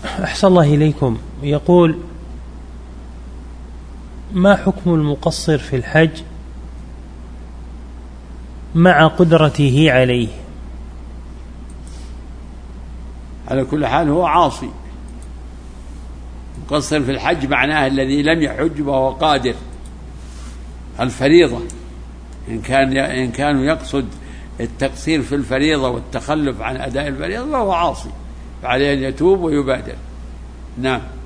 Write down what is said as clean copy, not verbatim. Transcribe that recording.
أحسن الله إليكم. يقول: ما حكم المقصر في الحج مع قدرته عليه؟ على كل حال هو عاصي. مقصر في الحج معناه الذي لم يحج وهو قادر الفريضة. إن كانوا يقصد التقصير في الفريضة والتخلف عن أداء الفريضة فهو عاصي، فعليه أن يتوب ويبادر. نعم.